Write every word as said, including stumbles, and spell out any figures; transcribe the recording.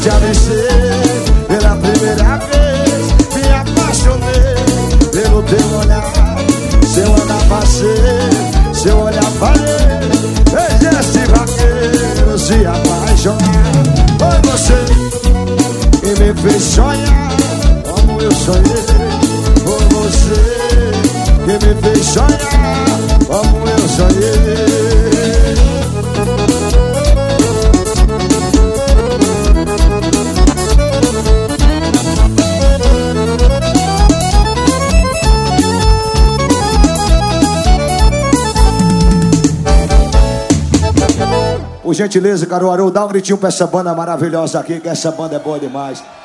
te avisei pela primeira vez, me apaixonei pelo teu olhar. Seu olhar passei, seu olhar falei, fez esse vaqueiro se apaixonar. Foi você que me fez sonhar como eu sonhei. Foi você que me fez sonhar como eu sonhei. Por gentileza, Caruaru, dá um gritinho pra essa banda maravilhosa aqui, que essa banda é boa demais.